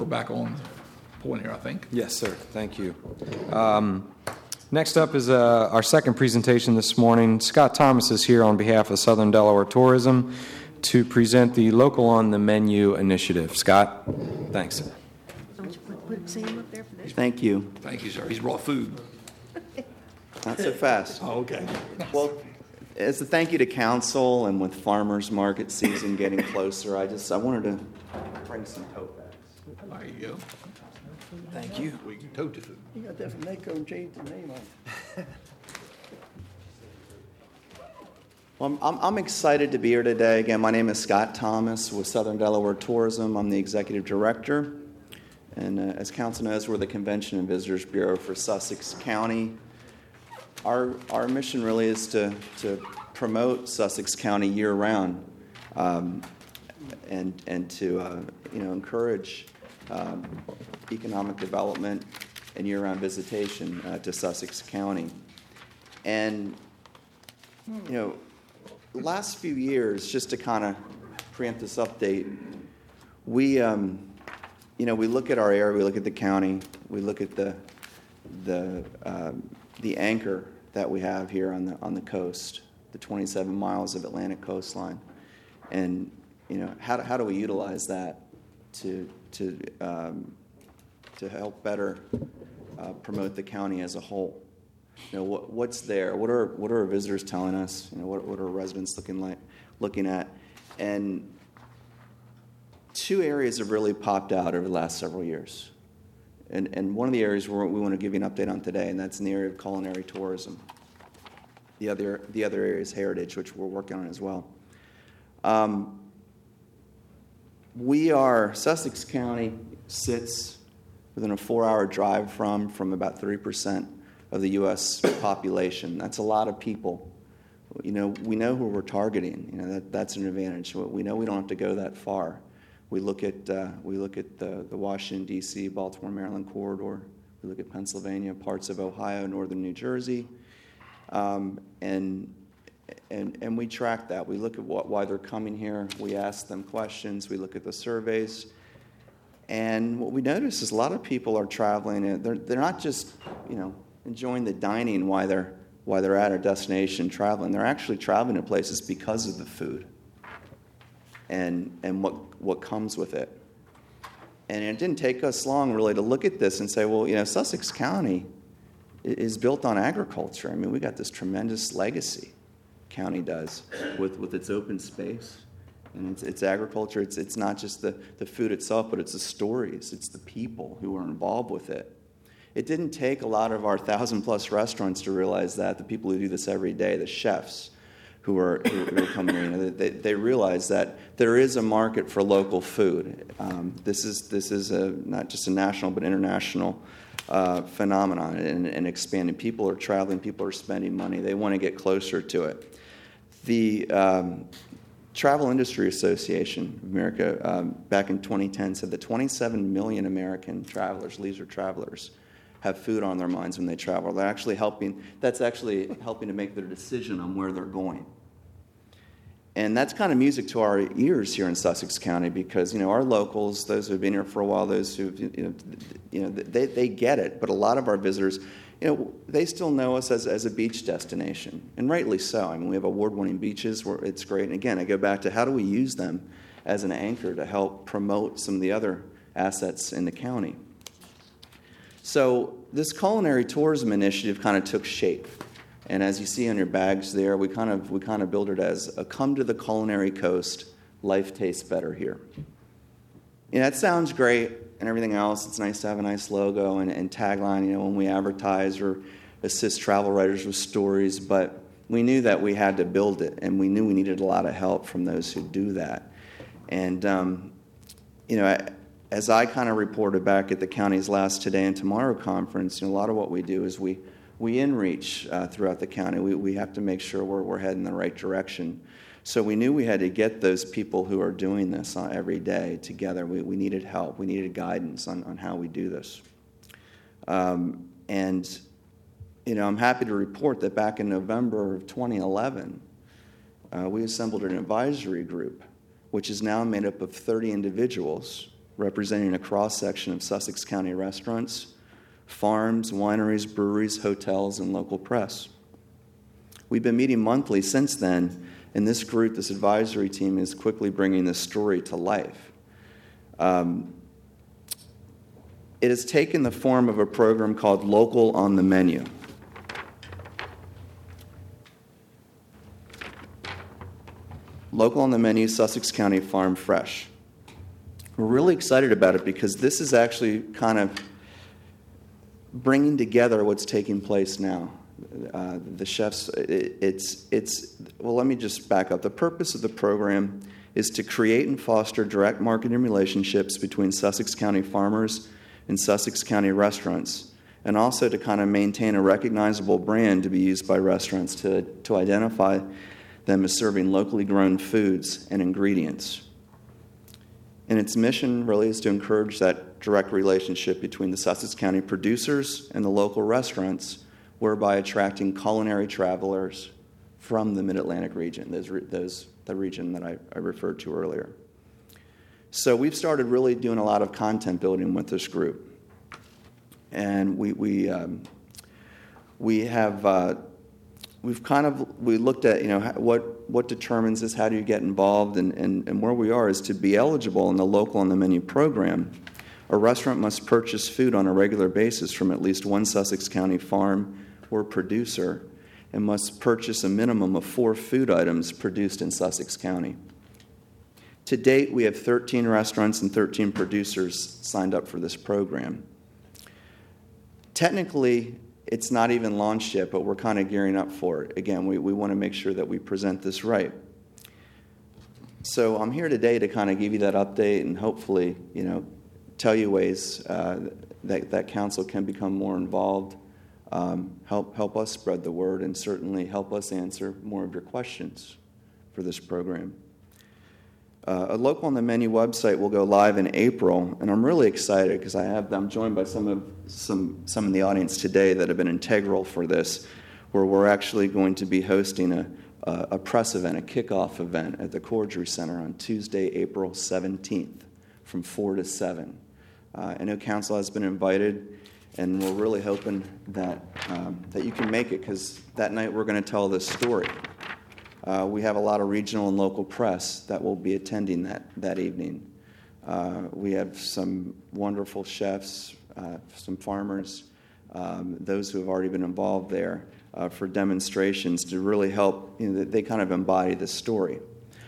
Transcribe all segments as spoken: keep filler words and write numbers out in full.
back on point here, I think. Yes, sir. Thank you. Um, next up is uh, our second presentation this morning. Scott Thomas is here on behalf of Southern Delaware Tourism to present the Local on the Menu initiative. Scott, thanks. Don't you put, put Sam up there for this? Thank you. Thank you, sir. He's brought food. Not so fast. Oh, okay. Well, as a thank you to council and with farmers market season getting closer, I just I wanted to bring some tote bags. There you go. Thank you. We can tote the food. You got that from NACO and changed the name on it. Well, I'm, I'm, I'm excited to be here today. Again, my name is Scott Thomas with Southern Delaware Tourism. I'm the executive director. And uh, as council knows, we're the Convention and Visitors Bureau for Sussex County. Our, our mission really is to, to promote Sussex County year-round um, and, and to uh, you know, encourage um, economic development and year-round visitation uh, to Sussex County. And, you know, the last few years, just to kind of preempt this update, we, um, you know, we look at our area, we look at the county, we look at the, the, um, the anchor that we have here on the on the coast, the twenty-seven miles of Atlantic coastline, and you know how do, how do we utilize that to to um, to help better uh, promote the county as a whole? You know what what's there? What are what are our visitors telling us? You know what what are residents looking like looking at? And two areas have really popped out over the last several years. And, and one of the areas where we want to give you an update on today, and that's in the area of culinary tourism. The other, the other area is heritage, which we're working on as well. Um, we are, Sussex County sits within a four-hour drive from, from about three percent of the U S population. That's a lot of people. You know, we know who we're targeting. You know, that, that's an advantage. We know we don't have to go that far. We look at uh, we look at the, the Washington, D C, Baltimore, Maryland corridor. We look at Pennsylvania, parts of Ohio, northern New Jersey, um, and and and we track that. We look at what, why they're coming here. We ask them questions. We look at the surveys, and what we notice is a lot of people are traveling. And they're they're not just you know enjoying the dining while they're while they're at a destination traveling. They're actually traveling to places because of the food. And and what what comes with it. And it didn't take us long, really, to look at this and say, well, you know, Sussex County is built on agriculture. I mean, we got this tremendous legacy, county does, with, with its open space. And it's, it's agriculture. It's it's not just the, the food itself, but it's the stories. It's the people who are involved with it. It didn't take a lot of our thousand-plus restaurants to realize that, the people who do this every day, the chefs, who are, who are coming here, you know, they, they realize that there is a market for local food. Um, this is this is a, not just a national but international uh, phenomenon, and, and expanding. People are traveling, people are spending money. They want to get closer to it. The um, Travel Industry Association of America um, back in twenty ten said that twenty-seven million American travelers, leisure travelers, have food on their minds when they travel. They're actually helping. That's actually helping to make their decision on where they're going. And that's kind of music to our ears here in Sussex County, because you know our locals, those who've been here for a while, those who you know, you know they they get it. But a lot of our visitors, you know, they still know us as as a beach destination, and rightly so. I mean, we have award-winning beaches where it's great. And again, I go back to how do we use them as an anchor to help promote some of the other assets in the county. So this culinary tourism initiative kind of took shape. And as you see on your bags there, we kind of we kind of build it as a come to the culinary coast, life tastes better here. You know, that sounds great and everything else. It's nice to have a nice logo and, and tagline, you know, when we advertise or assist travel writers with stories, but we knew that we had to build it, and we knew we needed a lot of help from those who do that. And, um, you know, as I kind of reported back at the county's last Today and Tomorrow conference, you know, a lot of what we do is we We in-reach uh, throughout the county. We we have to make sure we're we're heading in the right direction. So we knew we had to get those people who are doing this uh, every day together. We we needed help. We needed guidance on, on how we do this. Um, and, you know, I'm happy to report that back in November of twenty eleven, uh, we assembled an advisory group, which is now made up of thirty individuals representing a cross-section of Sussex County restaurants, farms, wineries, breweries, hotels, and local press. We've been meeting monthly since then, and this group, this advisory team, is quickly bringing this story to life. Um, it has taken the form of a program called Local on the Menu. Local on the Menu, Sussex County Farm Fresh. We're really excited about it because this is actually kind of bringing together what's taking place now. Uh, the chefs, it, it's, it's, well, let me just back up. The purpose of the program is to create and foster direct marketing relationships between Sussex County farmers and Sussex County restaurants, and also to kind of maintain a recognizable brand to be used by restaurants to, to identify them as serving locally grown foods and ingredients. And its mission really is to encourage that direct relationship between the Sussex County producers and the local restaurants, whereby attracting culinary travelers from the Mid-Atlantic region, those, those, the region that I, I referred to earlier. So we've started really doing a lot of content building with this group. And we, we, um, we have... Uh, We've kind of, we looked at, you know, what, what determines this, how do you get involved, and, and, and where we are is to be eligible in the Local on the Menu program. A restaurant must purchase food on a regular basis from at least one Sussex County farm or producer and must purchase a minimum of four food items produced in Sussex County. To date, we have thirteen restaurants and thirteen producers signed up for this program. Technically, it's not even launched yet, but we're kind of gearing up for it. Again, we, we want to make sure that we present this right. So I'm here today to kind of give you that update and hopefully, you know, tell you ways uh, that, that council can become more involved, um, help, help us spread the word, and certainly help us answer more of your questions for this program. Uh, a Local on the Menu website will go live in April, and I'm really excited because I have I'm joined by some of some some in the audience today that have been integral for this, where we're actually going to be hosting a a, a press event, a kickoff event at the Cordery Center on Tuesday, April seventeenth, from four to seven. Uh, I know council has been invited, and we're really hoping that um, that you can make it because that night we're going to tell this story. Uh, we have a lot of regional and local press that will be attending that, that evening. Uh, we have some wonderful chefs, uh, some farmers, um, those who have already been involved there uh, for demonstrations to really help, you know, they kind of embody the story.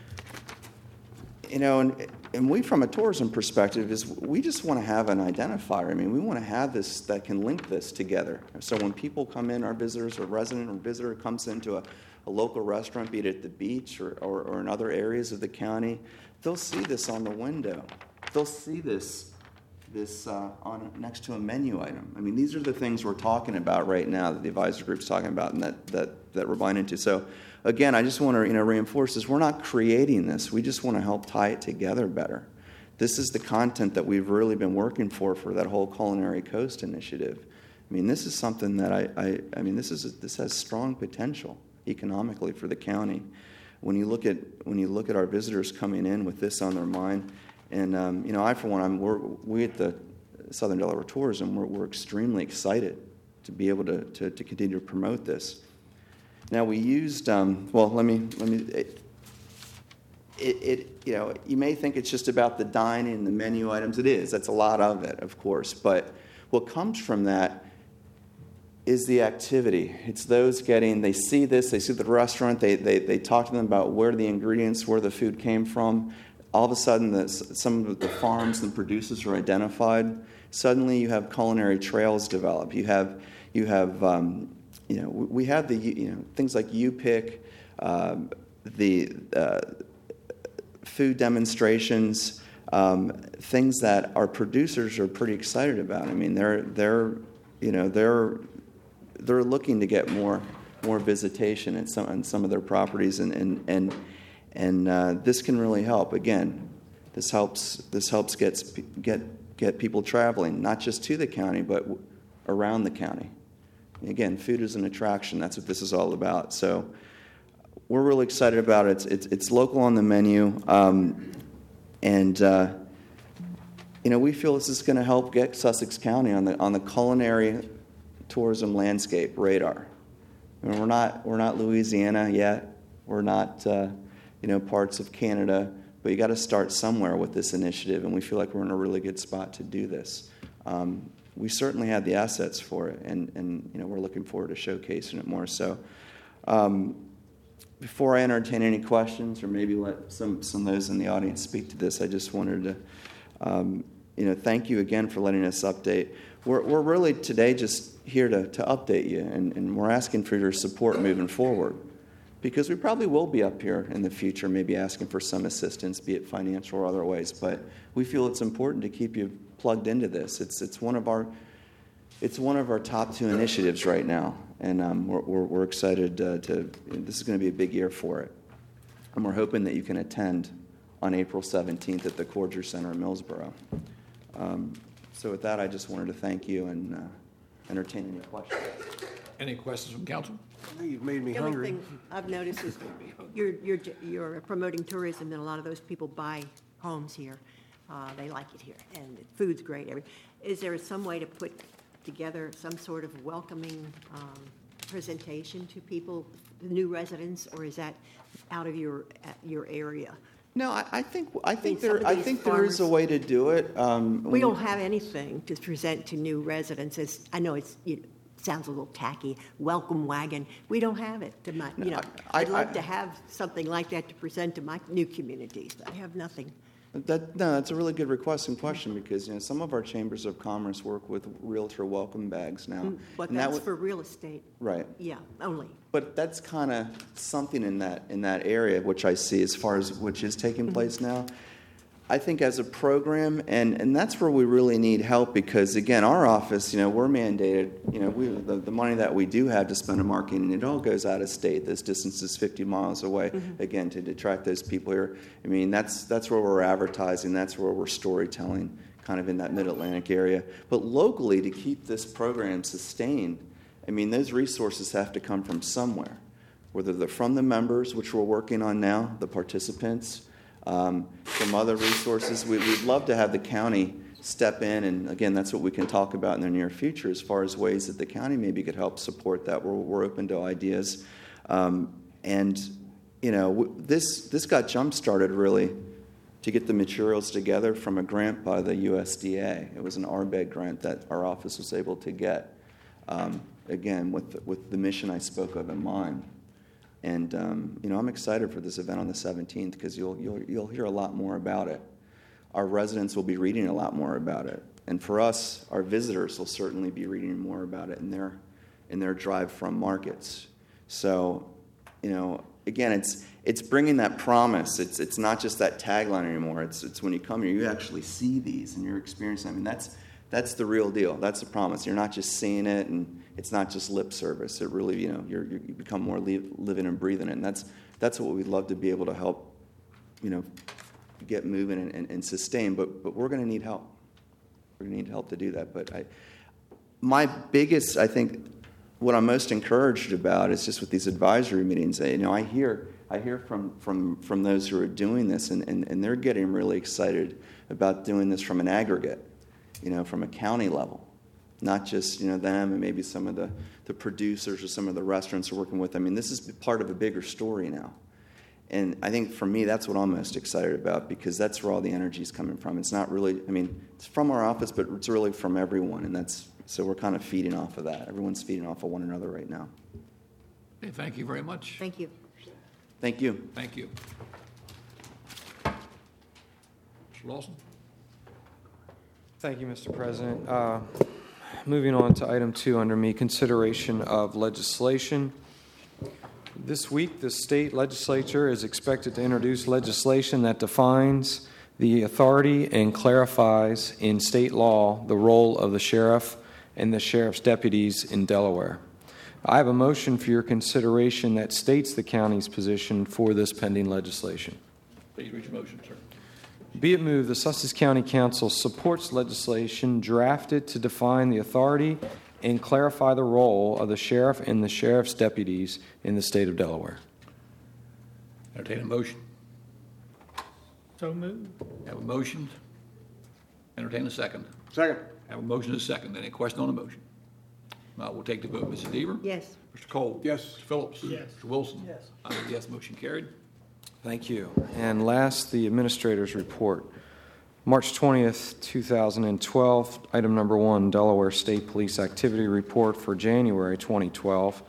You know, and, and we, from a tourism perspective, is we just want to have an identifier. I mean, we want to have this that can link this together. So when people come in, our visitors or resident or visitor comes into a a local restaurant, be it at the beach or, or, or in other areas of the county, they'll see this on the window. They'll see this this uh, on next to a menu item. I mean, these are the things we're talking about right now that the advisory group's talking about and that that that we're buying into. So, again, I just want to you know reinforce this. We're not creating this. We just want to help tie it together better. This is the content that we've really been working for for that whole Culinary Coast initiative. I mean, this is something that I I, I mean, this is this has strong potential economically for the county. When you look at when you look at our visitors coming in with this on their mind, and um, you know, I for one, I'm we're, we at the Southern Delaware Tourism, we're, we're extremely excited to be able to, to to continue to promote this. Now we used um, well, let me let me. It, it, it you know you may think it's just about the dining and the menu items. It is. That's a lot of it, of course. But what comes from that is the activity. It's those getting, they see this, they see the restaurant, they, they, they talk to them about where the ingredients, where the food came from. All of a sudden, the, some of the farms and producers are identified. Suddenly, you have culinary trails develop. You have, you have, um, you know, we have the, you know, things like U-Pick, um, the uh, food demonstrations, um, things that our producers are pretty excited about. I mean, they're, they're, you know, they're, they're looking to get more more visitation at some on some of their properties, and and and, and uh, this can really help. Again, this helps this helps get get get people traveling not just to the county but around the county. Again, food is an attraction. That's what this is all about. So we're really excited about it. It's it's, it's local on the menu, um, and uh, you know, we feel this is going to help get Sussex County on the on the culinary tourism landscape radar. I mean, we're not we're not Louisiana yet. We're not uh, you know parts of Canada, but you got to start somewhere with this initiative, and we feel like we're in a really good spot to do this. Um, we certainly have the assets for it, and and you know we're looking forward to showcasing it more. So, um, before I entertain any questions, or maybe let some some of those in the audience speak to this, I just wanted to um, you know thank you again for letting us update. We're we're really today just here to to update you, and, and we're asking for your support moving forward, because we probably will be up here in the future, maybe asking for some assistance, be it financial or other ways. But we feel it's important to keep you plugged into this. It's it's one of our it's one of our top two initiatives right now, and um, we're, we're we're excited uh, to. This is going to be a big year for it, and we're hoping that you can attend on April seventeenth at the Cordier Center in Millsboro. Um, so with that, I just wanted to thank you and uh, entertain any questions. Any questions from council? You've made me The only hungry. thing I've noticed is you're, you're, you're promoting tourism, and a lot of those people buy homes here. Uh, they like it here, and the food's great. Every- Is there some way to put together some sort of welcoming um, presentation to people, the new residents, or is that out of your, uh, your area? No, I, I think I think some there of I these think there is a farmers- way to do it. Um, We don't have anything to present to new residents. As I know it's, it sounds a little tacky, welcome wagon. We don't have it to my, you know, I- I'd love I- to have something like that to present to my new communities, but I have nothing. That, no, that's a really good request and question, because you know some of our chambers of commerce work with realtor welcome bags now. But And that that's would- for real estate. right. Yeah, only. But that's kind of something in that in that area, which I see as far as which is taking place now. I think as a program, and, and that's where we really need help, because again, our office, you know, we're mandated, you know, we the, the money that we do have to spend on marketing, it all goes out of state. This distance is fifty miles away, mm-hmm. again, to attract those people here. I mean, that's that's where we're advertising, that's where we're storytelling, kind of in that mid-Atlantic area. But locally, to keep this program sustained, I mean, those resources have to come from somewhere, whether they're from the members, which we're working on now, the participants, Um, from other resources. We, we'd love to have the county step in, and again, that's what we can talk about in the near future as far as ways that the county maybe could help support that. We're, we're open to ideas. Um, and, you know, w- this, this got jump-started really to get the materials together from a grant by the U S D A. It was an R B E G grant that our office was able to get, um, again, with the, with the mission I spoke of in mind. And um, you know, I'm excited for this event on the seventeenth, because you'll you'll you'll hear a lot more about it. Our residents will be reading a lot more about it, and for us, our visitors will certainly be reading more about it in their in their drive from markets. So, you know, again, it's it's bringing that promise. It's it's not just that tagline anymore. It's it's when you come here, you actually see these and you're experiencing. I mean, that's that's the real deal. That's the promise. You're not just seeing it, and it's not just lip service. It really, you know, you're, you become more live, living and breathing it. And that's that's what we'd love to be able to help, you know, get moving and, and, and sustain. But but we're going to need help. We're going to need help to do that. But I, my biggest, I think, what I'm most encouraged about is just with these advisory meetings. You know, I hear I hear from from from those who are doing this, and, and, and they're getting really excited about doing this from an aggregate, you know, from a county level. Not just, you know, them and maybe some of the, the producers or some of the restaurants we're working with. I mean, this is part of a bigger story now. And I think for me, that's what I'm most excited about, because that's where all the energy is coming from. It's not really, I mean, it's from our office, but it's really from everyone. And that's, so we're kind of feeding off of that. Everyone's feeding off of one another right now. Okay, thank you very much. Thank you. Thank you. Thank you. Mister Lawson? Thank you, Mister President. Uh, moving on to item two under me, consideration of legislation. This week, the state legislature is expected to introduce legislation that defines the authority and clarifies in state law the role of the sheriff and the sheriff's deputies in Delaware. I have a motion for your consideration that states the county's position for this pending legislation. Please read your motion, sir. Be it moved, the Sussex County Council supports legislation drafted to define the authority and clarify the role of the sheriff and the sheriff's deputies in the state of Delaware. Entertain a motion. So moved. Have a motion. Entertain a second. Second. Have a motion and a second. Any question on the motion? Now, we'll take the vote. Missus Deaver? Yes. Mister Cole? Yes. Mister Phillips? Yes. Mister Wilson? Yes. I vote yes, motion carried. Thank you. And last, the administrator's report. March twentieth, two thousand twelve, item number one, Delaware State Police Activity Report for January twenty twelve.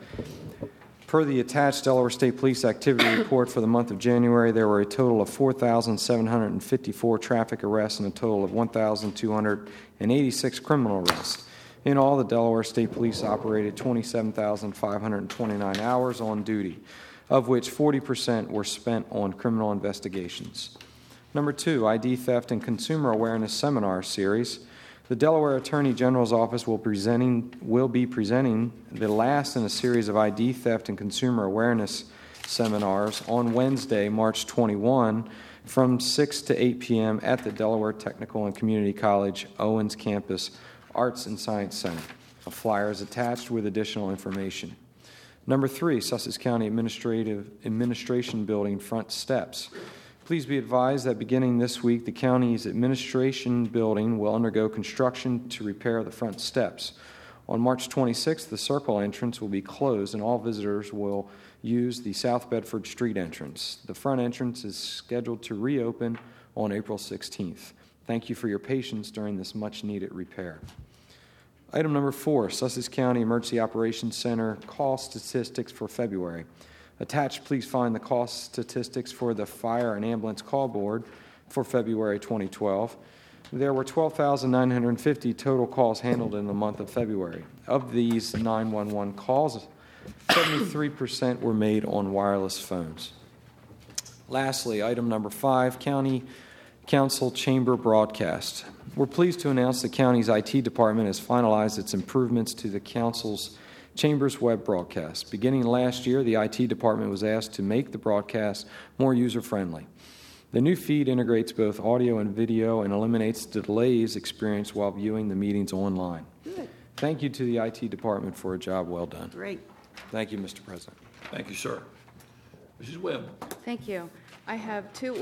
Per the attached Delaware State Police Activity Report for the month of January, there were a total of four thousand seven hundred fifty-four traffic arrests and a total of one thousand two hundred eighty-six criminal arrests. In all, the Delaware State Police operated twenty-seven thousand five hundred twenty-nine hours on duty, of which forty percent were spent on criminal investigations. Number two, I D Theft and Consumer Awareness Seminar Series. The Delaware Attorney General's Office will, presenting, will be presenting the last in a series of I D Theft and Consumer Awareness seminars on Wednesday, March twenty-first, from six to eight p.m. at the Delaware Technical and Community College Owens Campus Arts and Science Center. A flyer is attached with additional information. Number three, Sussex County Administrative Administration Building front steps. Please be advised that beginning this week, the county's administration building will undergo construction to repair the front steps. On March twenty-sixth, the circle entrance will be closed and all visitors will use the South Bedford Street entrance. The front entrance is scheduled to reopen on April sixteenth. Thank you for your patience during this much-needed repair. Item number four, Sussex County Emergency Operations Center call statistics for February. Attached, please find the cost statistics for the Fire and Ambulance Call Board for February twenty twelve. There were twelve thousand nine hundred fifty total calls handled in the month of February. Of these nine one one calls, seventy-three percent were made on wireless phones. Lastly, item number five, County Council Chamber Broadcast. We're pleased to announce the county's I T department has finalized its improvements to the council's Chambers web broadcast. Beginning last year, the I T department was asked to make the broadcast more user-friendly. The new feed integrates both audio and video and eliminates the delays experienced while viewing the meetings online. Good. Thank you to the I T department for a job well done. Great. Thank you, Mister President. Thank you, sir. Missus Webb? Thank you. I have two